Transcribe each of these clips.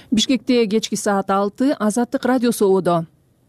Бишкекте кечки саат 6 Азаттык радиосу ободо.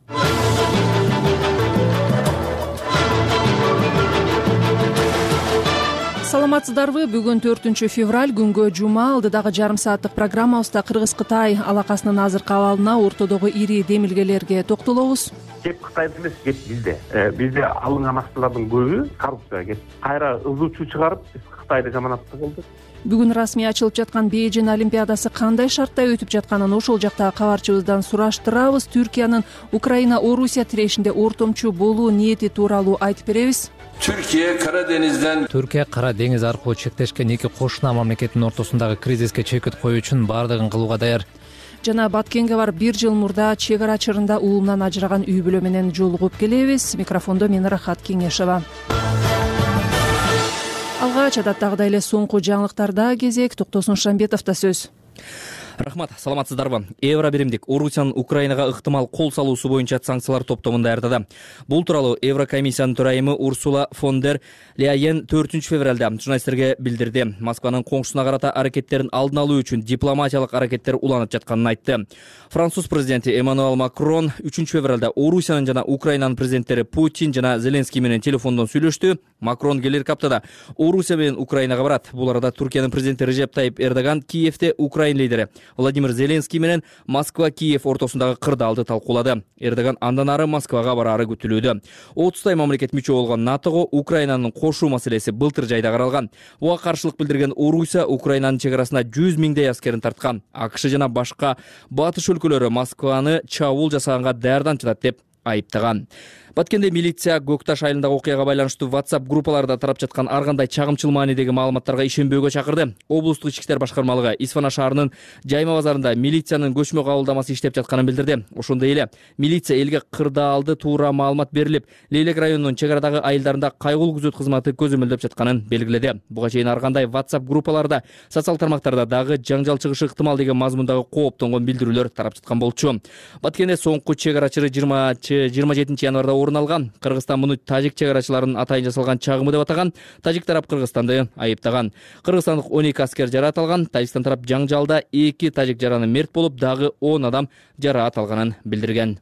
Саламатсыздарбы? Бүгүн 4 февраль күнгө жума. Алдыдагы жарым сааттык программабызда Кыргыз-Кытай алакасынын азыркы абалына, ортодогу ири демилгелерге токтолобуз. Кеп Кытайда эмес, кеп бизде алынган акчалардын көбү коррупцияга кетти. Кайра ызуучу чыгарып, биз Кытайды жаманатты кылдык. Бүгүн расмий ачылып жаткан Бейжин Олимпиадасы кандай шартта өтүп жатканын ошол жактагы кабарчыбыздан сураштырабыз. Түркиянын Украина-Орусия тирешинде ортомчу болуу ниети тууралуу айтып беребиз. Түркия Кара деңиз аркылуу чектешкен эки кошуна мамлекеттин ортосундагы кризиске чекит коюу үчүн баардыгын кылууга даяр. Жана Баткенге барып 1 жыл мурда чек ара чырында уумдан ажыраган үй бүлө менен жолугуп келебиз. Микрофондо мен Рахат Кеңешева. Алгач адаттагыдай эле соңку жаңылыктарда кезек Токтосун Шамбетовдо сөз. Рахмат, саламатсыздарбы? Евро биримдик Орусиянын Украинага ыктымал кол салуусу боюнча санкциялар топтомун даярдады. Бул тууралуу Еврокомиссиянын төрайымы Урсула фон дер Ляйен 4 февралда журналисттерге билдирди. Москванын коңшусуна карата аракеттерин алдын алуу үчүн дипломатиялык аракеттер уланып жатканын айтты. Француз президенти Эммануэл Макрон 3 февралда Орусиянын жана Украинанын президенттери Путин жана Зеленский менен телефондон сүйлөштү. Макрон келерки аптада Орусия менен Украинага барат. Бул арада Түркиянын президенти Режеп Тайип Эрдоган Киевде Украин лидери Владимир Зеленский менен Москва-Киев ортосундагы кырдаалды талкуулады. Эрдоган андан ары Москвага бараары күтүлүүдө. 30 мамлекет мүчө болгон НАТОго Украинанын кошуу маселеси былтыр жайда каралган. Буга каршылык билдирген Орусия Украинанын чек арасына 100 миңдей аскерин тарткан. АКШ жана башка батыш өлкөлөрү Москваны чабуул жасаганга даярдан жатат деп айыптаган. Баткенде милиция Көкташ айылындагы окуяга байланыштуу WhatsApp группаларда тарап жаткан ар кандай чагымчыл маанидеги маалыматтарга ишенбөөгө чакырды. Облустук ички иштер башкармалыгы Исфана шаарынын Жайма базарында милициянын көчмө кабылдамасы иштеп жатканын билдирди. Ошондой эле милиция элге кырдаалды туура маалымат берилип, Лейлек районунун чек арадагы айылдарында кайгылуу күзөт кызматы көзөмөлдөп жатканын белгиледи. Буга чейин ар кандай WhatsApp группаларда, социал тармактарда дагы жаңжал чыгышы ыктымал деген мазмундагы кооптонгон билдирүүлөр тарап жаткан болчу. Баткенде соңку чек ара чыры 27 январда орун алган. Кыргызстан муну тажик чек арачыларынын атайын жасалган чагымы деп атаган. Тажик тарап Кыргызстанды айыптаган. Кыргызстандык 12 аскер жараат алган. Тажикстан тарап жаңжалда 2 тажик жараны мерт болуп, дагы 10 адам жараат алганын билдирген.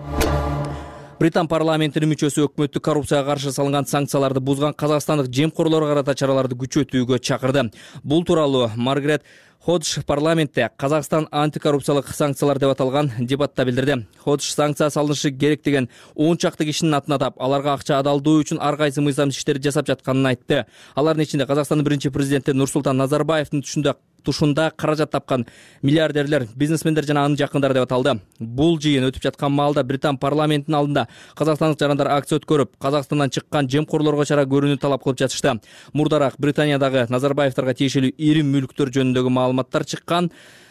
Британ парламентинин мүчөсү өкмөттү коррупцияга каршы салынган санкцияларды бузган казакстандык жемкорлорго карата чараларды күчөтүүгө чакырды. Бул тууралуу Маргарет Ходж парламентте Казакстан антикоррупциялык санкциялар деп аталган дебатта билдирди. Ходж санкция салынышы керек деген 10 чакты кишинин атын атап, аларга акча адалдоо үчүн ар кайсы мыйзам иштерди жасап жатканын айтты. Алардын ичинде Казакстандын биринчи президенти Нурсултан Назарбаевдин тушунда каражат тапкан миллиардерлер, бизнесмендер жана анын жакындары деп аталды. Бул жыйын өтүп жаткан маалда Британ парламентинин алдында казакстандык жарандар акция өткөрүп, Казакстандан чыккан жемкорлорго чара көрүүнү талап кылып жатышты. Мурдараак Британиядагы Назарбаевдарга тиешелүү ири мүлктөр жөнүндөгү маалыматтар чыккан.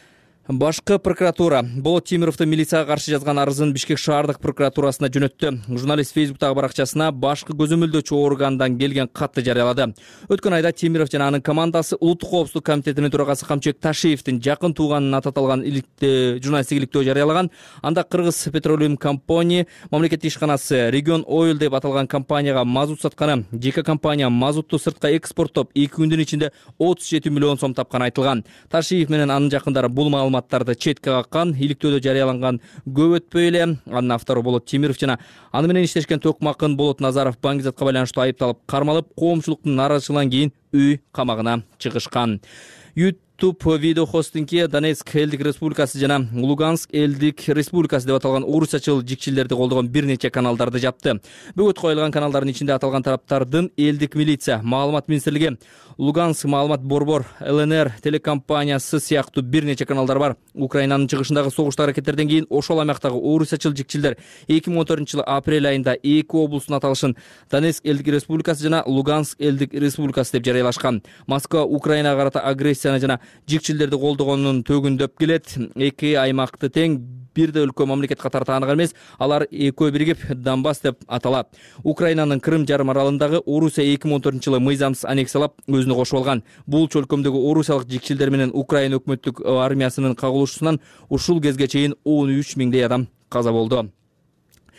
Башкы прокуратура Болот Темировду милицияга каршы жазган арызын Бишкек шаардык прокуратурасына жөнөттү. Журналист Фейсбуктагы баракчасына башкы көзөмөлдөөчү органдан келген катты жарыялады. Өткөн айда Темиров жана анын командасы Улуттук коопсуздук комитетинин төрагасы Камчыбек Ташиевдин жакын тууганын аталган журналисттик иликтөө жарыялаган. Анда Кыргыз Petroleum Company мамлекеттик ишканасы Region Oil деп аталган компанияга мазут сатканы, жеке компания мазутту сыртка экспорттоп 2 күндүн ичинде 37 миллион сом тапканы айтылган. Ташиев менен анын жакындары бул маалыматтарды четке каккан. Иликтөөдө жарыяланган көп өтпөй эле анын автору Болот Темиров жана аны менен иштешкен Токмакын Болот Назаров баңгизатка байланыштуу айыпталып кармалып, коомчулуктун нааразычылыгынан кийин үй камагына чыгышкан. YouTube видео хостингге Донецк элдик республикасы жана Луганск элдик республикасы деп аталган орусчачыл жикчилерди колдогон бир нече каналдарды жапты. Бөгөт коюлган каналдардын ичинде аталган тараптардын элдик милиция, маалымат министрлиги, Луганск маалымат борбор, ЛНР телекомпаниясы сыяктуу бир нече каналдар бар. Украинанын чыгышындагы согуштуу аракеттерден кийин ошол аймактагы орусчачыл жикчилдер 2014-жылы апрель айында эки облустун аталышын Донецк элдик республикасы жана Луганск элдик республикасы деп жарыялашкан. Москва Украинага карата агрессияны жана жикчилдерди колдогонун төгүндөп келет. Эки аймакты тең бирде өлкө мамлекет катары таанаган эмес, алар экөө биригип Донбасс деп аталат. Украинанын Крым жарым аралындагы Орусия 2014-жылы мыйзамсыз аннексиялап өзүнө кошуп алган. Бул чөлкөмдөгү орусиялык жикчилдер менен Украина өкмөттүк армиясынын кагылышуусунан ушул кезге чейин 13 миңдей адам каза болду.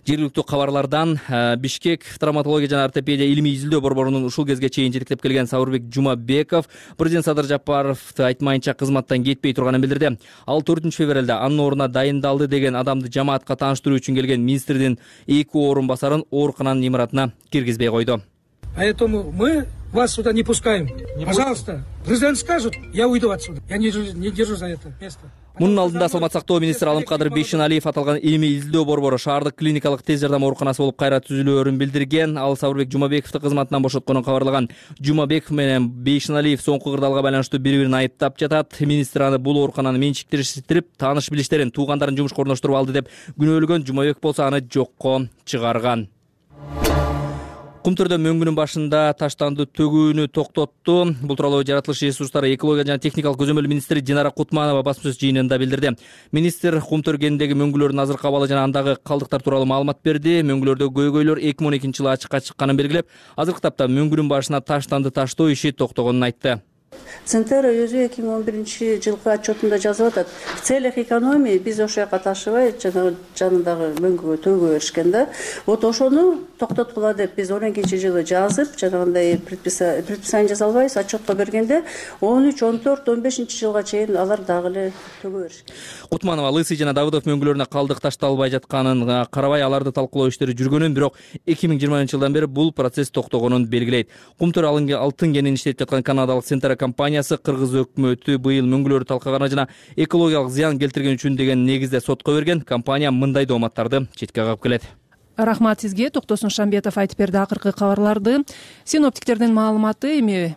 Жергиликтүү кабарлардан Бишкек травматология жана ортопедия илимий изилдөө борборунун ушул кезге чейин жетектеп келген Сабырбек Жумабеков президент Садыр Жапаровду айтмайынча кызматтан кетпей турганын билдирди. Ал 4-февралда анын ордуна дайындалды деген адамды жамаатка тааныштыруу үчүн келген министрдин 2 орун басарын оорукананын имаратына киргизбей койду. Поэтому мы вас сюда не пускаем. Пожалуйста, президент скажет, я уйду отсюда. Я не держу за это место. Мунун алдында саламат сактоо министри Алымкадыр Бейшеналиев аталган илимий изилдөө борбору шаардык клиникалык тез жардам ооруканасы болуп кайра түзүлөөрүн билдирген. Ал Сабырбек Жумабековду кызматынан бошотконун кабарлаган. Жумабеков менен Бейшеналиев соңку кырдаалга байланыштуу бири-бирин айыптап жатат. Министр аны бул оорукананы менчиктирип, тааныш билиштерин, туугандарын жумушка орноштуруп алды деп күнөөлөгөн. Жумабеков болсо аны жокко чыгарган. Кумтөрдө мөңгүнүн башында таштанды төгүүнү токтотту. Бул тууралуу жаратылыш ресурстары, экология жана техникалык көзөмөл министри Динара Кутманова басма сөз жыйынында билдирди. Министр Кумтөр кенидеги мөңгүлөрдүн азыркы абалы жана андагы калдыктар тууралуу маалымат берди. Мөңгүлөрдө көйгөйлөр 2012-жылы ачыкка чыкканын белгилеп, азыркы тапта мөңгүнүн башына таштанды таштоо иши токтогонун айтты. Центр өзү 2011-жылкы отчетунда жазып атат. В целях экономии биз ошол жака ташыбай жанындагы мөңгүгө төгө беришкен да. Вот ошону токтоткула деп биз 12-жылы жазып, жанагындай предписание жасалбайбыз, отчетко бергенде 13, 14, 15-жылга чейин алар дагы эле төгө беришкен. Кутманова Лысый жана Давыдов мөңгүлөрүнө калдык ташталбай жатканын карабай, аларды талкуулоо иштери жүргөнүн, бирок 2020-жылдан бери бул процесс токтогонун белгилейт. Кумтөр алтын кенин иштетип жаткан канадалык Центр компаниясы кыргыз өкмөтү быйыл мөңгүлөрдү талкаганы жана экологиялык зыян келтирген үчүн деген негизде сотко берген. Компания мындай дооматтарды четке кагып келет. Рахмат сизге. Токтосун Шамбетов айтып берди акыркы кабарларды. Синоптиктердин маалыматы эми.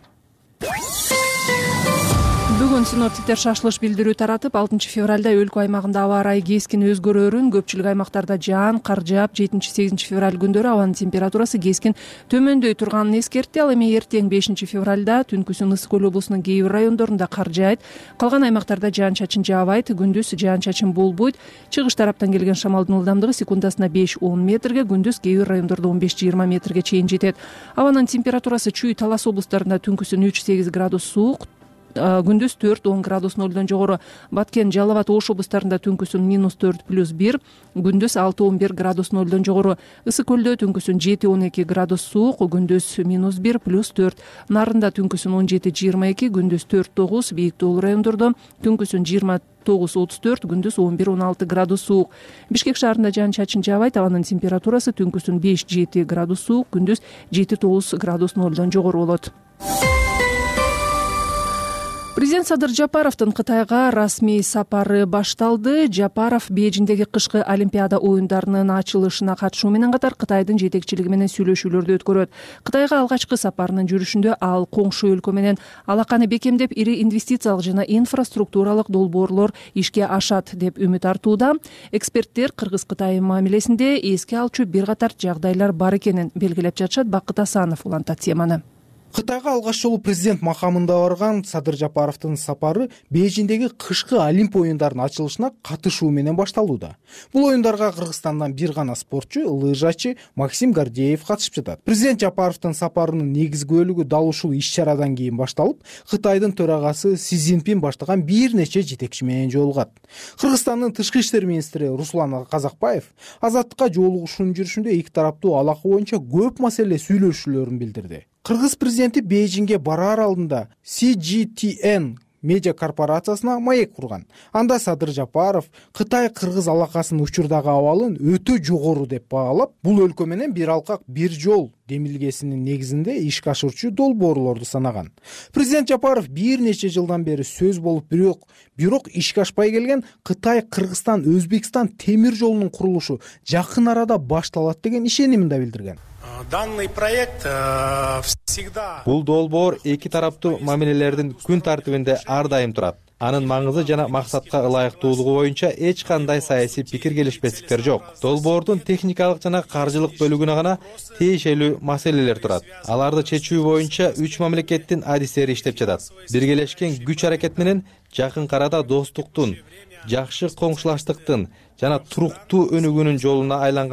Бүгүн синоптиктер шашылыш билдирүү таратып, 6-февралда өлкө аймагында аба ырайы кескин өзгөрөөрүн, көпчүлүк аймактарда жаан, кар жаап, 7-8 февраль күндөрү абанын температурасы кескин төмөндөй турганын эскертти. Ал эми эртең 5-февралда түнкүсүн Ысык көл облусунун кээ бир райондорунда кар жаайт, калган аймактарда жаан-чачын жаабайт, күндүз жаан-чачын болбойт. Чыгыш тараптан келген шамалдын ылдамдыгы секундасына 5-10 метрге, күндүз кээ бир райондордо 15-20 метрге чейин жетет. Абанын температурасы Чүй, Талас облустарында түнкүсүн 3-8 градус суук, күндүз 4-10 градус нолдон жогору. Баткен, Жалал Абад, Ош облустарында түнкүсүн -4+1, күндүз 6-11 градус нолдон жогору. Ысык көлдө түнкүсүн 7-12 градус суук, күндүз -1+4. Нарында түнкүсүн 17-22, күндүз 4-9, бийик тоолуу райондордо түнкүсүн 29-34, күндүз 11-16 градус суук. Бишкек шаарында жаан-чачын жаабайт, абанын температурасы түнкүсүн 5-7 градус суук, күндүз 7-9 градус нолдон жогору болот. Президент Садыр Жапаровдун Кытайга расмий сапары башталды. Жапаров Бейжиңдеги кышкы Олимпиада оюндарынын ачылышына катышуу менен катар Кытайдын жетекчилиги менен сүйлөшүүлөрдү өткөрөт. Кытайга алгачкы сапарынын жүрүшүндө ал коңшу өлкө менен алаканы бекемдеп, ири инвестициялык жана инфраструктуралык долбоорлор ишке ашат деп үмүт артууда. Эксперттер Кыргыз-Кытай мамилесинде эске алчу бир катар жагдайлар бар экенин белгилеп жатышат. Бакыт Асанов улантат теманы. Кытайга алгач жолу президент макамында барган Садыр Жапаровдун сапары Бейжиңдеги кышкы Олимп оюндарынын ачылышына катышуу менен башталууда. Бул оюндарга Кыргызстандан бир гана спортчу, лыжачы Максим Гордеев катышып жатат. Президент Жапаровдун сапарынын негизги бөлүгү дал ушул иш-чарадан кийин башталып, Кытайдын төрагасы Си Цзиньпин баштаган бир нече жетекчи менен жолугат. Кыргызстандын тышкы иштер министри Руслан Казакбаев Азаттыкка жолугушуунун жүрүшүндө эки тараптуу алака боюнча көп маселе сүйлөшүүлөрүн билдирди. Кыргыз президенти Бейжиңге бараар алдында CGTN медиа корпорациясына маек курган. Анда Садыр Жапаров Кытай-Кыргыз алакасынын учурдагы абалын өтө жогору деп баалап, бул өлкө менен бир алкак бир жол демилгесинин негизинде ишке ашырчу долбоорлорду санаган. Президент Жапаров бир нече жылдан бери сөз болуп, бирок ишке ашпай келген Кытай-Кыргызстан-Өзбекстан темир жолунун курулушу жакын арада башталат деген ишенимин да билдирген. Данный проект всегда. Бул долбоор эки тараптуу мамилелердин күн тартибинде ар дайым турат. Анын маңызы жана максатка ылайыктуулугу боюнча эч кандай саясий пикир келишпестиктер жок. Долбоордун техникалык жана каржылык бөлүгүнө гана тиешелүү маселелер турат. Аларды чечүү боюнча 3 мамлекеттин адистери иштеп жатат. Биргелешкен күч аракет менен жакын арада достуктун, жакшы коңшулаштыктын жана туруктуу өнүгүүнүн жолуна айланган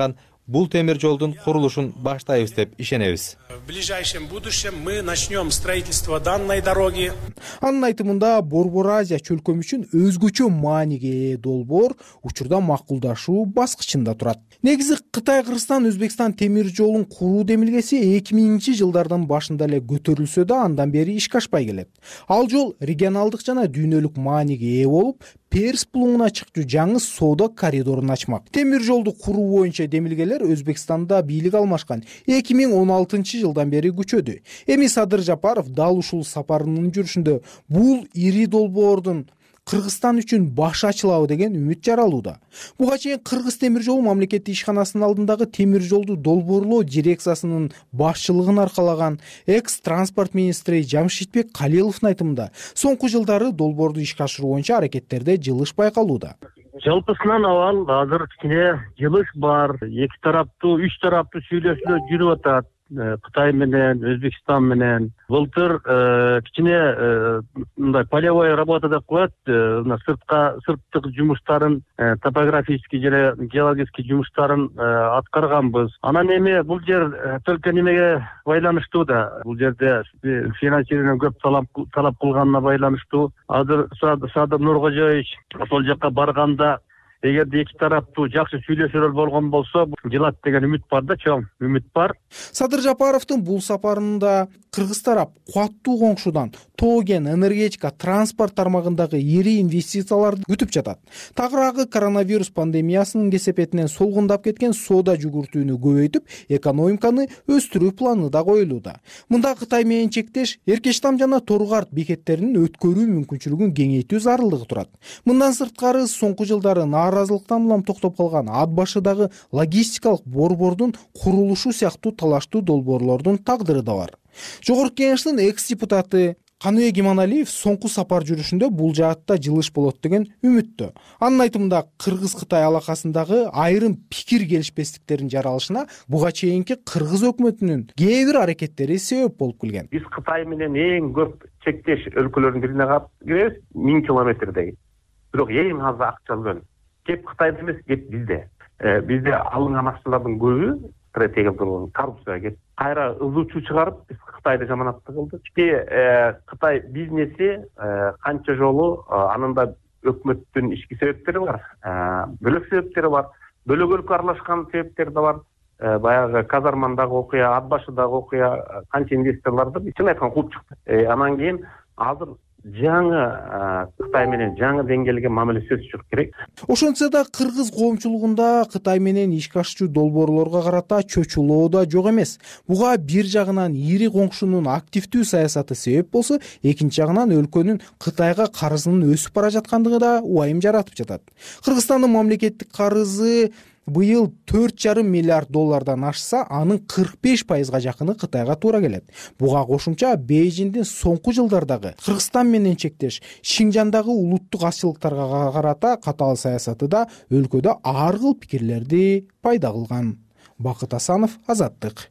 бул темир жолдун курулушун баштайбыз деп ишенебиз. В ближайшем будущем мы начнем строительство данной дороги. Анын айтымында Борбор Азия чөлкөм үчүн өзгөчө мааниге ээ долбоор учурда макулдашуу баскычында турат. Негизи Кытай, Кыргызстан, Өзбекстан темир жолун куруу демилгеси 2000-жылдардын башында эле көтөрүлсө да андан бери ишке ашпай келет. Ал жол регионалдык жана дүйнөлүк мааниге ээ болуп, Перс булуңуна чыкчу жаңы соода коридорун ачмак. Темир жолду куруу боюнча демилгелер Өзбекстанда бийлик алмашкан 2016-жылдан бери күчөдү. Эми Садыр Жапаров дал ушул сапарынын жүрүшүндө бул ири долбоордун Кыргызстан үчүн башы ачылабы деген үмүт жаралууда. Буга чейин Кыргыз темир жол мамлекеттик ишканасынын алдындагы темир жолду долбоорлоо дирекциясынын башчылыгын аркалаган экс-транспорт министри Жамшитбек Калиловдун айтымында соңку жылдары долбоорду ишке ашыруу боюнча аракеттерде жылыш байкалууда. Жалпысынан абал азыр кичине жылыш бар. Эки тараптуу, үч тараптуу сүйлөшүүлөр жүрүп атат. Кытай менен, Өзбекстан менен. Былтыр кичине мындай полевой работа деп коет, сырттык жумуштарын, топографический жана геологический жумуштарын аткарганбыз. Анан эми бул жер только немеге байланыштуу да. Бул жерде финансирование көп талап кылганына байланыштуу. Азыр Садыр Нуркожоевич ошол жака барганда эгерде эки тараптуу жакшы сүйлөшүүлөр болгон болсо, жылат деген үмүт бар да, чоң үмүт бар. Садыр Жапаровдун бул сапарында кыргыз тарап кубаттуу коңшудан тоо-кен, энергетика, транспорт тармагындагы ири инвестицияларды күтүп жатат. Тагыраагы коронавирус пандемиясынын кесепетинен солгундап кеткен соода жүгүртүүнү көбөйтүп, экономиканы өстүрүү планы да коюлууда. Мында Кытай менен чектеш Эркечтам жана Торгарт бекеттеринин өткөрүү мүмкүнчүлүгүн кеңейтүү зарылдыгы турат. Мындан сырткары соңку жылдары нааразылыктан улам токтоп калган ат башыдагы логистикалык борбордун курулушу сыяктуу талаштуу долбоорлордун тагдыры да бар. Жогорку Кеңештин экс-депутаты Каныбек Иманалиев соңку сапар жүрүшүндө бул жаатта жылыш болот деген үмүттө. Анын айтымында Кыргыз-Кытай алакасындагы айрым пикир келишпестиктердин жаралышына буга чейинки Кыргыз өкмөтүнүн кээ бир аракеттери себеп болуп келген. Биз Кытай менен эң көп чектеш өлкөлөрдүн бирине киребиз, 1000 километрдей. Бирок эң аз акча алган. Кеп Кытайда эмес, кеп бизде. Бизде алынган акчалардын көбү стратегиялык болгон коррупцияга кетти. Кайра ызычуу чыгарып, биз Кытайды жаманатты кылдык. Кытай бизнеси канча жолу анында өкмөттүн ички себептери бар, бөлөк себептери бар, бөлөгөлүккө аралашкан себептери да бар. Баягы Казармандагы окуя, Ат башыдагы окуя канча инвесторлорду чын айтканда кууп чыкты. Анан кийин азыр жаңы Кытай менен жаңы деңгээлге мамиле сөзсүз керек. Ошентсе да кыргыз коомчулугунда Кытай менен ишке ашчу долбоорлорго карата чочулоо да жок эмес. Буга бир жагынан ири коңшунун активдүү саясаты себеп болсо, экинчи жагынан өлкөнүн Кытайга карызынын өсүп бара жаткандыгы да уайым жаратып жатат. Кыргызстандын мамлекеттик карызы быйыл 4,5 миллиард доллардан ашса, анын 45%га жакыны Кытайга туура келет. Буга кошумча Бейжиңдин соңку жылдардагы Кыргызстан менен чектеш Шинжандагы улуттук азчылыктарга карата катаал саясаты да өлкөдө ар кыл пикирлерди пайда кылган. Бакыт Асанов, Азаттык.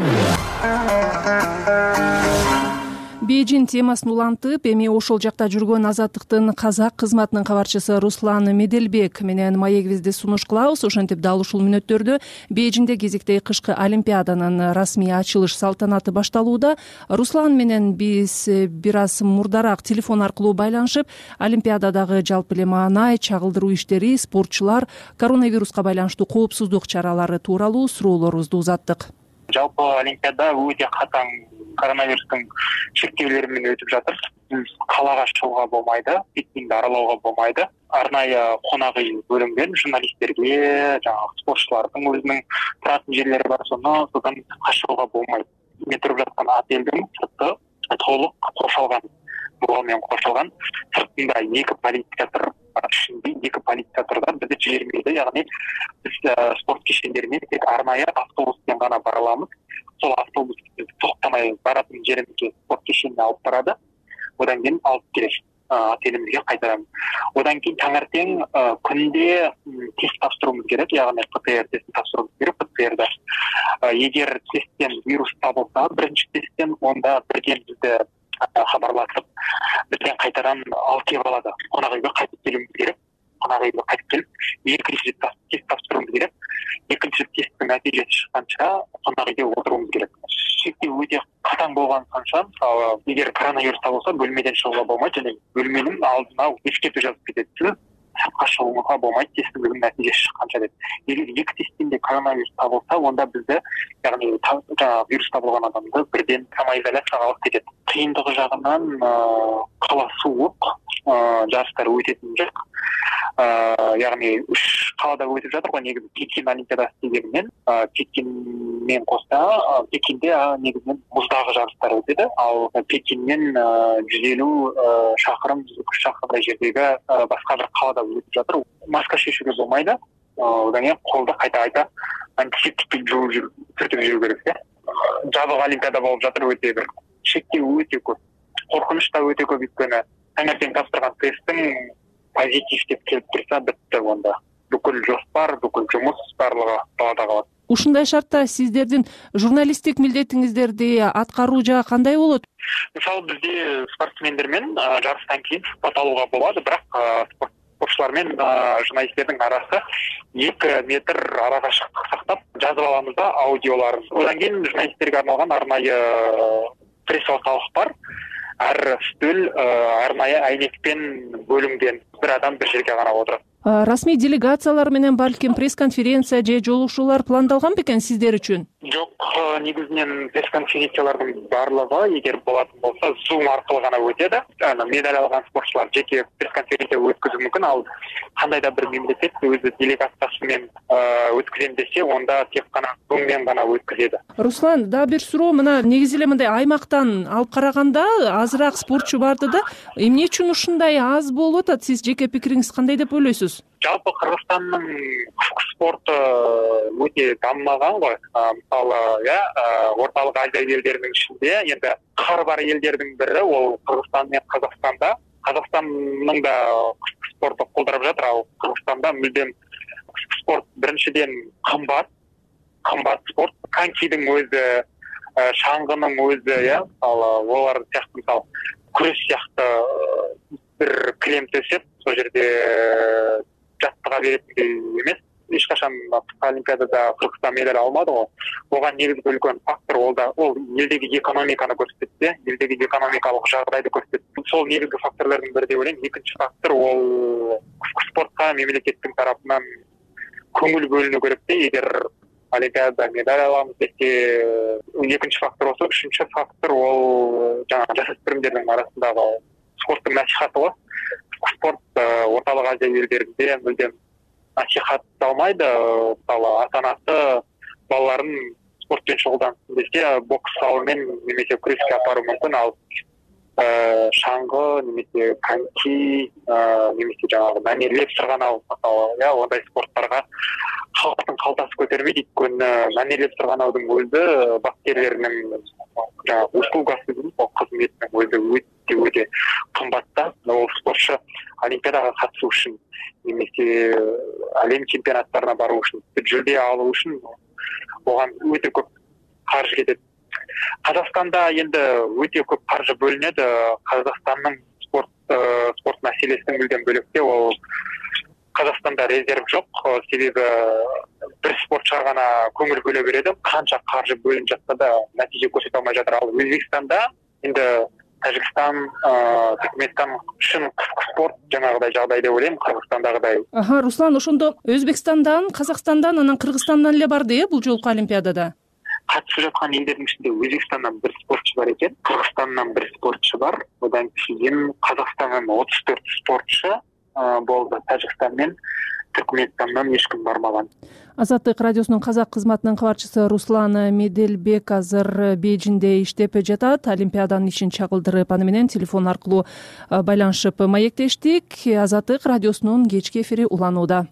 Бейжиң темасын улантып, эми ошол жакта жүргөн Азаттыктын казак кызматынын кабарчысы Руслан Меделбек менен маегибизди сунуш кылабыз. Ошентип дал ушул мүнөттөрдө Бейжиңде кезектеги кышкы олимпиаданын расмий ачылыш салтанаты башталууда. Руслан менен биз бир аз мурдараак телефон аркылуу байланышып, олимпиададагы жалпы эле маанай, чагылдыруу иштери, спортчулар, коронавируска байланыштуу коопсуздук чаралары тууралуу суроолорубузду узаттык. Жалпы олимпиада өтө катаң коронавирустун чектөөлөрү менен өтүп жатыр. Калаага чыгууга болмойду, Пекинди аралауга болмойду. Арнайы конак үй бөлүнгөн журналисттерге, жаңы спортчулардын өзүнүн туратын жерлери бар, содан качууга болмойт. Мен туруп жаткан отелдин сырты толук коршолгон, буга менен коршолгон. Сыртында 2 полиция тур, ичинде 2 полиция турда бизди жибермейди. Ягни биз спорт кешендерине тек арнайы автобуспен гана бара алабыз. Сол автобус токтомай баратын жеримизге спорт кешенине алып барады. Одан кийин алып келет отелимизге кайтарам. Одан кийин таңертең күндө тест тапшырууымыз керек, ягни ПЦР тестин тапшырууымыз керек. ПЦРда эгер тесттен вирус табылса, биринчи тесттен, онда бирден бизди хабарлатып, бирден кайтадан алып келип алады. Конак үйгө кайтып келүүбүз керек. Конак үйгө кайтып келип, экинчи тест тапшырууымыз керек. Экинчи тесттин натиже чыкканча конак үйдө отуруубуз керек. Шектөө өтө катаң болгон санча, мисалы, эгер коронавирус табылса, бөлмөдөн чыгууга болмойт жана бөлмөнүн алдына эскертүү жазып кетет. Сыртка чыгууга болмойт, тестилигинин натижеси чыкканча деп. Эгер эки тесттинде коронавирус табылса, онда бизде, ягни жаңа вирус табылган адамды бирден самоизоляцияга алып кетет. Кыйындыгы жагынан кала суук, жарыштар өтөтүн жок. Ягни 3 калада өтүп жатыр го, негизи Пекин Олимпиадасы дегенмен, Пекин менен коса, Пекинде негизинен муздагы жарыштар өтөдү. Ал Пекиннен 150 шакырым, 100 шакырымдай жердеги башка бир калада өтүп жатыр. Маска шешүүгө болмайды. Одан кийин колду кайта антисептикти жууп сүртүп жүрүү керек. Жабык Олимпиада болуп жатыр, өтө бир шектөө өтө көп. Коркунуч да өтө көп, өйткөнү таңертең тапшырган тесттин позитив деп келип турса, битти онда. Бүкүл жоспар, бүкүл жумуш барлыгы талаада калат. Ушундай шартта сиздердин журналисттик милдетиңиздерди аткаруу жагы кандай болот? Мисалы, бизде спортсмендер менен жарыштан кийин сұхбат алууга болот, бирок спортчулар менен журналисттердин арасы 2 метр ара кашыктык сактап жазып алабыз да аудиоларын. Одан кийин журналисттерге арналган арнайы пресс-орталык бар. Ар стөл арнайы айнекпен бөлүнгөн, бир адам бир жерге карап отурат. Расмий делегациялар менен балким пресс-конференция же жолугушуулар пландалган бекен сиздер үчүн? Жок, негизинен пресс-конференциялардын барлыгы, эгер болатын болсо, Zoom аркылуу гана өтөдү. Медаль алган спортчулар жеке пресс-конференция өткөзүшү мүмкүн. Ал кандай да бир мемлекет өзү делегациясы менен өткөзөм десе, онда тек гана Zoom менен гана өткөзөдү. Руслан, да бир суроо, мына негизи эле мындай аймактан алып караганда азыраак спортчу барды да, эмне үчүн ушундай аз болуп атат? Сиз жеке пикириңиз кандай деп ойлойсуз? Жалпы Кыргызстандын спорту өтө даммаган го. Мисалы, орталык Азия элдеринин ичинде энди кар бар элдердин бири ол Кыргызстан менен Казакстанда. Казакстандын да спорту колдоруп жатыр, ал Кыргызстанда мүлдем спорт биринчиден кымбат спорт. Конькидин өзү, шаңгынын өзү, олар сыяктуу, мисалы, күрөш сыяктуу бир килем төсөп, сол жерде жаттыга беретиндей эмес. Эч качан Олимпиадада Кыргызстан медаль алмады го. Ога негизги үлкөн фактор ол элдеги экономиканы көрсөтүп, элдеги экономикалык жагдайды көрсөтүп. Сол негизги факторлордун бири деп ойлойм. Экинчи фактор ол спортко мемлекеттин тарапынан көңүл бөлүнүү керек. Эгер Олимпиадада медаль аламыз десе, экинчи фактор болсо, үчүнчү фактор ол жана жасөспүрүмдөрдүн арасындагы спорттун насихаты. Спорт орталык Азия элдеринде мүлдем насихатталмайды. Мисалы, ата-анасы балаларын спортпен шугулдансын десе, бокс менен немесе күрөшкө апаруу мүмкүн. Ал шаңгы немесе коньки немесе жанагы манерлеп сырганоо, ондай спорттарга халктын калтасы көтөрбөйт. Өйткөнү манерлеп сырганоодун өзү бапкерлеринин жанагы услугасы, кызметинин өзү өтө кымбат да. Ол спортчу Олимпиадага катышуу үчүн немесе Әлем чемпионаттарына баруу үчүн, жүлде алуу үчүн оган өтө көп каржы кетет. Казакстанда енді өте көп қаржы бөлінеді. Қазақстанның спорт мәселесі мүлдем бөлек. Ол Қазақстанда резерв жоқ. Себебі бір спортшыға ғана көңіл бөле береді. Қанша қаржы бөлініп жатса да нәтиже көрсете алмай жатыр. Ал Өзбекстанда енді Тәжікстан, Түркменстан үшін спорт жаңағыдай жағдай деп ойлаймын, Қырғызстандағыдай. Руслан, ошондо Өзбекстандан, Казакстандан, анан Кыргызстандан эле барды, бул жолку Олимпиадада? Катышып жаткан элдердин ичинде Өзбекстандан бир спортчу бар экен, Кыргызстандан бир спортчу бар, одан кийин Казакстандан 34 спортчу болду, Тажикстан менен Түркменстандан эч ким бармаган. Азаттык радиосунун казак кызматынын кабарчысы Руслан Меделбек азыр Бейжинде иштеп жатат. Олимпиаданын ишин чагылдырып, аны менен телефон аркылуу байланышып маектештик. Азаттык радиосунун кечки эфири уланууда.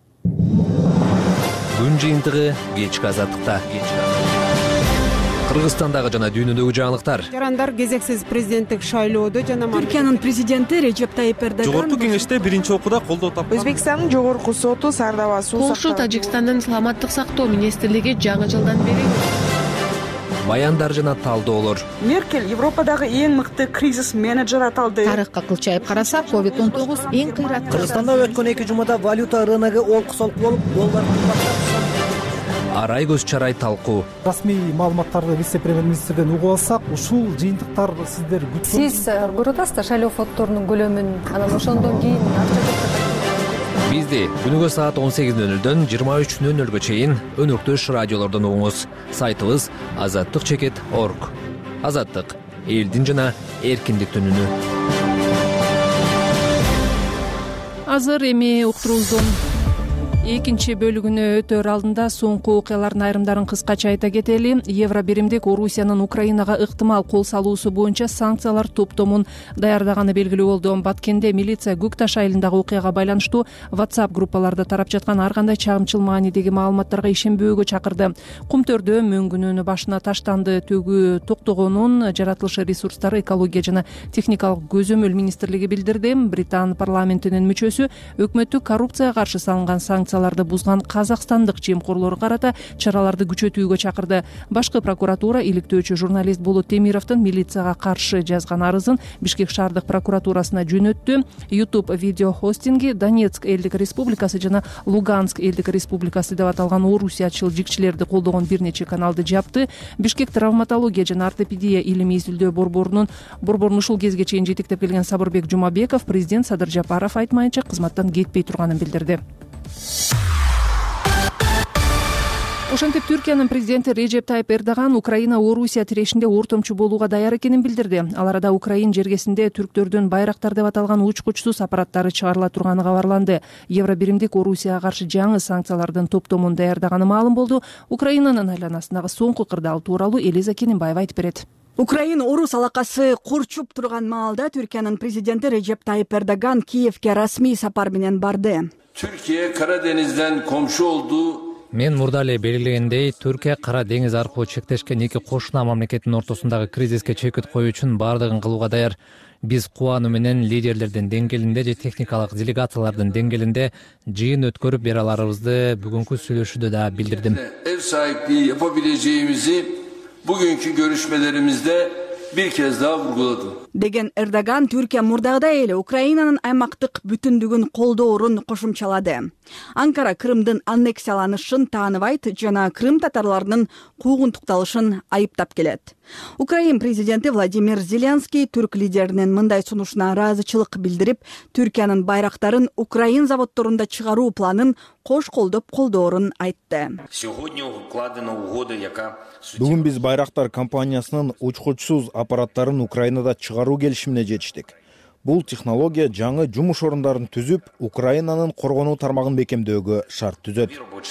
Күн жыйынтыгы кечки азаттыкта. Кыргызстандагы жана дүйнөдөгү жаңылыктар. Жарандар кезексиз президенттик шайлоодо жана Түркиянын президенти Режеп Тайип Эрдоган жогорку кеңеште биринчи окууда колдоо тапкан. Өзбекстандын жогорку соту Сардава суу Полша Тажикстандын саламаттык сактоо министрлиги жаңы жылдан бери баяндар жана талдоолор. Меркель Европадагы эң мыкты кризис менеджер аталды. Тарыхка кылчайып карасак, COVID-19 эң кыйраттуу. Кыргызстанда өткөн 2 жумада валюта рыногу олку-солку болуп, доллар кымбаттап. арай көз чарай талкуу. Расмий маалыматтарды вице-премьер-министрден угуп алсак, ушул жыйынтыктар сиздер Сиз көрүп атасыздар шайлоо фонддорунун көлөмүн, анан ошондон кийин Бизди күнүгө саат 18:00дөн 23:00гө чейин өнөктөш радиолордон угуңуз. Сайтыбыз azatlyk.org. Азаттык — элдин жана эркиндиктин үнү. Азыр эми уктуруубуздун экинчи бөлүгүнө өтөр алдында соңку окуялардын айрымдарын кыскача айта кетели. Евро биримдик Орусиянын Украинага ыктымал кол салуусу боюнча санкциялар топтомун даярдаганы белгилүү болду. Баткенде милиция Көкташ айылындагы окуяга байланыштуу WhatsApp группаларда тарап жаткан ар кандай чагымчыл маанидеги маалыматтарга ишенбөөгө чакырды. Кумтөрдө мөңгүнүн башына таштанды. Төгүү токтогонун жаратылыш ресурстары, экология жана техникалык көзөмөл министрлиги билдирди. Британ парламентинин мүчөсү өкмөттү коррупцияга каршы салынган санкцияларды бузган казакстандык жемкорлорго карата чараларды күчөтүүгө чакырды. Башкы прокуратура иликтөөчү журналист Болот Темировдун милицияга каршы жазган арызын Бишкек шаардык прокуратурасына жөнөттү. YouTube видео хостинги Донецк элдик республикасы жана Луганск элдик республикасы деп аталган орусиячыл жикчилерди колдогон бир нече каналды жапты. Бишкек травматология жана ортопедия илимий изилдөө борборунун ушул кезге чейин жетектеп келген Сабырбек Жумабеков президент Садыр Жапаров айтмайынча кызматтан кетпей турганын билдирди. Ошентип Түркиянын президенти Режеп Тайып Эрдоган Украина Орусия тирешинде ортомчу болууга даяр экенин билдирди. Ал арада Украин жергесинде түрктөрдүн байрактар деп аталган учкучсуз аппараттары чыгарыла турганы кабарланды. Евро биримдик Орусияга каршы жаңы санкциялардын топтомун даярдаганы маалым болду. Украинанын айланасындагы соңку кырдаал тууралуу Элиза Кененбаева айтып берет. Украин орус алакасы курчуп турган маалда Түркиянын президенти Режеп Тайып Эрдоган Киевке расмий сапар менен барды. Türkiye Karadeniz'den komşu olduğu Мен мурда эле белгилегендей, Түркия Кара деңиз аркылуу чектешкен эки кошуна мамлекеттин ортосундагы кризиске чекит коюу үчүн бардыгын кылууга даяр. Биз кубануу менен лидерлердин деңгээлинде же техникалык делегациялардын деңгээлинде жыйын өткөрүп бере аларыбызды бүгүнкү сүйлөшүүдө да билдирдим. Ev sahipliği yapabileceğimizi bugünkü görüşmelerimizde bir kez daha vurguladı. Деген Эрдоган Түркия мурдагыдай эле Украинанын аймактык бүтүндүгүн колдоорун кошумчалады. Анкара Крымдын аннексияланышын тааныбайт жана Крым татарларынын куугунтукталышын айыптап келет. Украин президенти Владимир Зеленский түрк лидеринин мындай сунушуна ыраазычылык билдирип, Түркиянын байрактарын Украин заводдорунда чыгаруу планын кош колдоп колдоорун айтты. Бүгүн биз Байрактар компаниясынын учкучсуз аппараттарын Украинада чыгаруу келишимине жетиштик. Бул технология жаңы жумуш орундарын түзүп, Украинанын коргонуу тармагын бекемдөөгө шарт түзөт.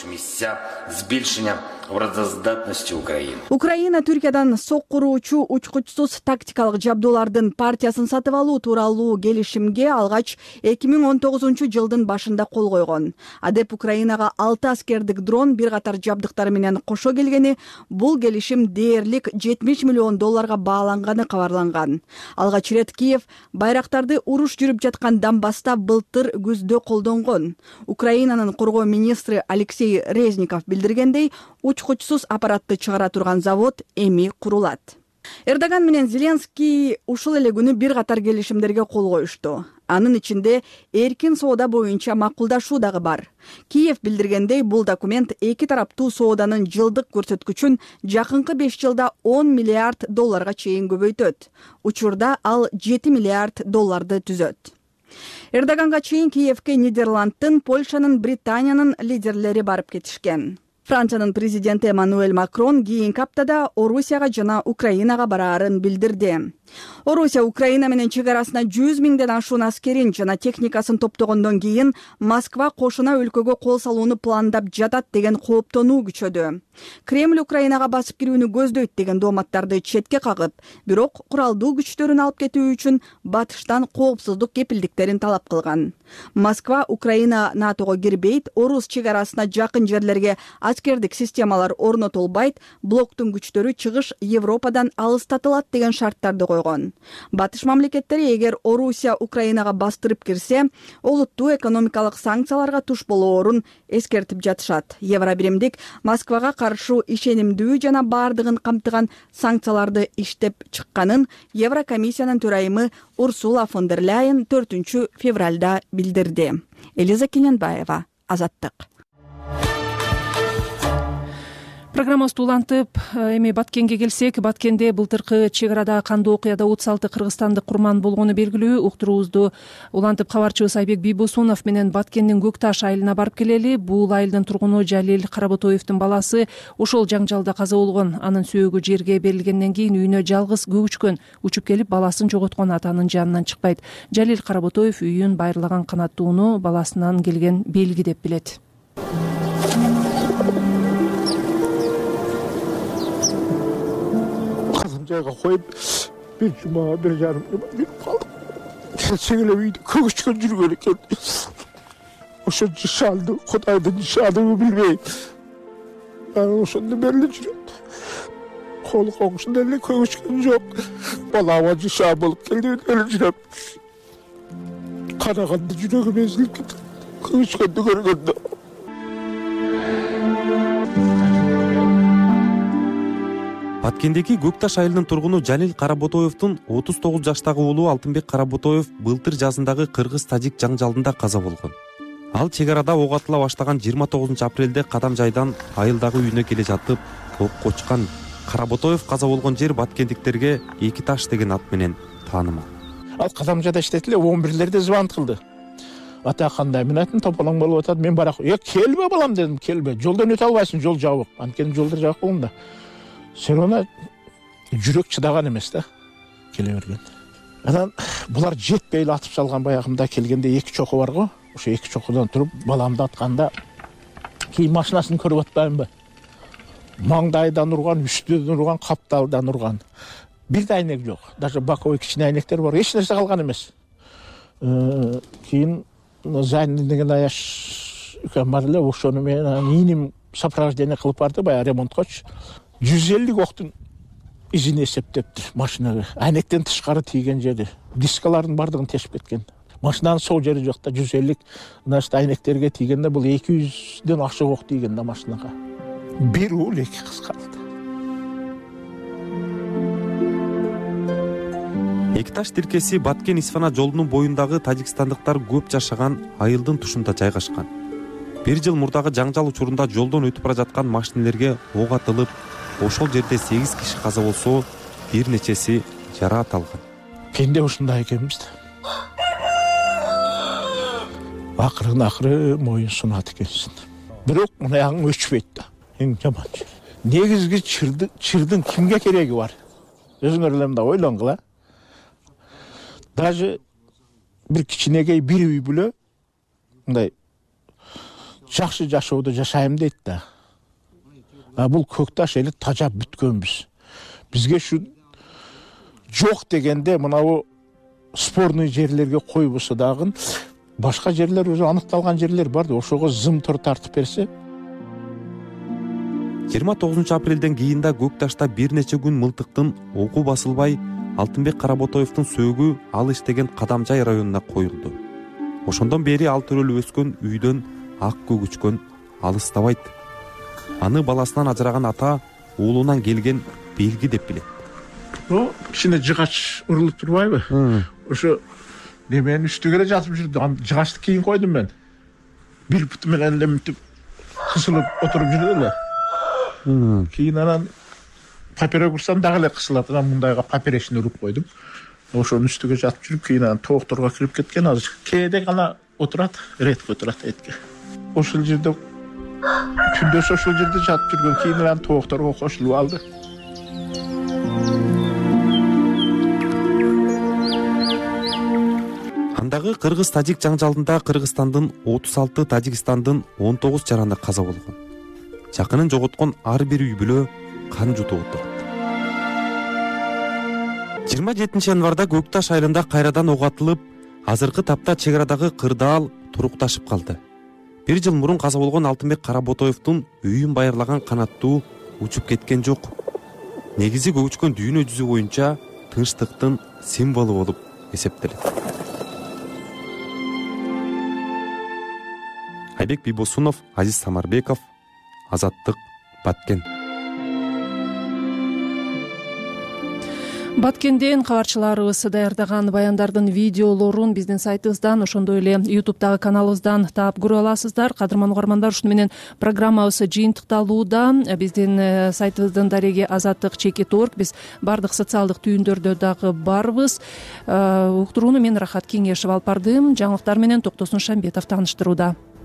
Украина Түркиядан соккуруучу учкучсуз тактикалык жабдуулардын партиясын сатып алуу тууралуу келишимге алгач 2019-жылдын башында кол койгон. Адеп Украинага 6 аскердик дрон бир катар жабдыктары менен кошо келгени, бул келишим дээрлик $70 миллион бааланганы кабарланган. Алгач ирет Киев байрактарды уруш жүрүп жаткан Донбасста былтыр күздө колдонгон. Украинанын коргоо министри Алексей Резников билдиргендей, учкучсуз аппаратты чыгара турган завод эми курулат. Эрдоган менен Зеленский ушул эле күнү бир катар келишимдерге кол коюшту. Анын ичинде эркин соода боюнча макулдашуу дагы бар. Киев билдиргендей, бул документ эки тараптуу сооданын жылдык көрсөткүчүн жакынкы 5 жылда $10 миллиард чейин көбөйтөт. Учурда ал $7 миллиард түзөт. Эрдоганга чейин Киевке Нидерландтын, Польшанын, Британиянын лидерлери барып кетишкен. Франциянын президенти Эммануэль Макрон кийинки аптада Орусияга жана Украинага бараарын билдирди. Орусия Украина менен чегарасына 100 миңден ашуун аскерин жана техникасын топтогондон кийин Москва кошуна өлкөгө кол салууну пландап жатат деген кооптонуу күчөдү. Кремль Украинага басып кирүүнү көздөйт деген дооматтарды четке кагып, бирок куралдуу күчтөрүн алып кетүү үчүн батыштан коопсуздук кепилдиктерин талап кылган. Москва Украина НАТОго кирбейт, Орус чегарасына жакын жерлерге аскердик системалар орнотулбайт, блоктун күчтөрү чыгыш Европадан алыстатылат деген шарттарды койгон. Батыш мамлекеттери эгер Орусия Украинага бастырып кирсе, олуттуу экономикалык санкцияларга туш болоорун эскертип жатышат. Евробиримдик Москвага каршы ишенимдүү жана бардыгын камтыган санкцияларды иштеп чыкканын Еврокомиссиянын төрайымы Урсула фон дер Ляйен 4 февралда билдирди. Элиза Кененбаева, Азаттык. Программабызды улантып эми Баткенге келсек, Баткенде былтыркы чек арадагы кандуу окуяда 36 кыргызстандык курман болгону белгилүү. Уктуруубузду улантып кабарчыбыз Айбек Бийбосунов менен Баткендин Көк Таш айылына барып келели. Бул айылдын тургуну Жалил Каработоевдун баласы ошол жаңжалда каза болгон. Анын сөөгү жерге берилгенден кийин үйүнө жалгыз көгүчкөн учуп келип баласын жоготкон атанын жанынан чыкпайт. Жалил Каработоев үйүн байырлаган канаттууну баласынан келген белги деп билет. Жайга коюп, бир жума, бир жарым жума жүрүп калдым. Келсең эле үйдө көгүчкөн жүргөн экен. Ошо жышалды, Кудайдын жышалдыгы билбейм. Анан ошондо бери жүрөт. Кол коңшунда эле көгүчкөн жок. Балама жышаа болуп келди, эле жүрөм. Караганда жүрөгүм эзилип кетти. Көгүчкөндү көргөндө. Баткендеги Көк Таш айылынын тургуну Жалил Каработоевдун 39 жаштагы уулу Алтынбек Каработоев былтыр жазындагы кыргыз-тажик жаңжалында каза болгон. Ал чек арада ок атыла баштаган 29 апрелде Кадам жайдан айылдагы үйүнө келе жатып окко учкан. Каработоев каза болгон жер баткендиктерге Эки Таш деген ат менен таанымал. Ал Кадам жайда иштейт эле, 11-лерде звонок кылды. Ата кандай, мен айттым, тополоң болуп атат, мен барак. Келбе балам дедим, келбе. Жолдон өтө албайсың, жол жабык. Анткени жолдор жабык болгонда. Сен ona жүрөк чыдаган эмес да, келе берген. Анан булар жетпей эле атып салган баягымда келгенде 2 чоку бар го. Ошо 2 чокудан туруп баламды атканда кийин машинасын көрүп атпаймынбы? Маңдайдан урган, үстүдөн урган, капталдан урган. Бир да айнек жок. Даже боковой кичине айнектер бар. Эч нерсе калган эмес. Кийин Зайнин деген аяш үкем бар эле, ошону менен иним сопровождение кылып барды, баягы ремонткочу. 150 октун изин эсептептир машинага. Айнектен тышкары тийген жери. Дискалардын бардыгын тешип кеткен. Машинанын сол жери жок да, 150 значит айнектерге тийгенде бул 200ден ашык ок тийген да машинага. Бир уул 2 кыз калды. Эки Таш тилкеси Баткен-Исфана жолунун боюндагы тажикстандыктар көп жашаган айылдын тушунда жайгашкан. 1 жыл мурдагы жаңжал учурунда жолдон өтүп бара жаткан машинелерге ок атылып, ошол жерде 8 киши каза болсо, бир нечеси жараат алган. Кенде ушундай экенбиз да. Акырын моюн сунат экенсиң. Бирок мунаягың өчпөйт да. Эң жаман. Негизги чырдын кимге кереги бар? Өзүңөр эле мында ойлоңгула. Даже бир кичинегей бир үй бүлө мындай жакшы жашоодо жашайм дейт да. Бул Көк Таш эли тажап бүткөнбүз. Бизге шу жок дегенде мынабу спорный жерлерге койбосо дагы башка жерлер өзү аныкталган жерлер бар да, ошого зым тор тартып берсе. 29 апрелден кийин да Көк Ташта бир нече күн мылтыктын оку басылбай, Алтынбек Каработоевдун сөөгү ал иштеген Кадамжай районуна коюлду. Ошондон бери ал төрөлүп өскөн үйдөн ак көгүчкөн алыстабайт. Аны баласынан ажыраган ата уулунан келген белги деп билет. Кичине жыгач урулуп турбайбы? Ошо неменин үстүгө эле жатып жүрдү. Жыгачты кийин койдум мен. Бир буту менен эле мынтип кысылып отуруп жүрдү эле. Кийин анан папире курсам дагы эле кысылат. Анан мындайга папирешин уруп койдум. Ошонун үстүгө жатып жүрүп, кийин анан тоокторго кирип кеткен. Азыр кээде гана отурат, редко отурат этке. Ошол жерде түндөсү ошол жерде жатып жүргөн, кийин анан тоокторго кошулуп алды. Андагы кыргыз-тажик жаңжалында Кыргызстандын 36, Тажикстандын 19 жараны каза болгон. Жакынын жоготкон ар бир үй бүлө кан жутуп отурат. 27 январда Көк Таш айылында кайрадан ок атылып, азыркы тапта чек арадагы кырдаал турукташып калды. 1 жыл мурун каза болгон Алтынбек Каработоевдун үйүн байырлаган канаттуу учуп кеткен жок. Негизи көгүчкөн дүйнө жүзү боюнча тынчтыктын символу болуп эсептелет. Айбек Бийбосунов, Азиз Самарбеков, Азаттык, Баткен. Баткенден кабарчыларыбыз даярдаган баяндардын видеолорун биздин сайтыбыздан, ошондой эле YouTube'дагы каналыбыздан таап көрө аласыздар. Кадырман угармандар, ушуну менен программабыз жыйынтыкталууда. Биздин сайтыбыздын дареги azatlyk.org. Биз бардык социалдык түйүндөрдө дагы барбыз. Уктурууну мен Рахат Кеңешев алып бардым. Жаңылыктар менен Токтосун Шамбетов тааныштырууда.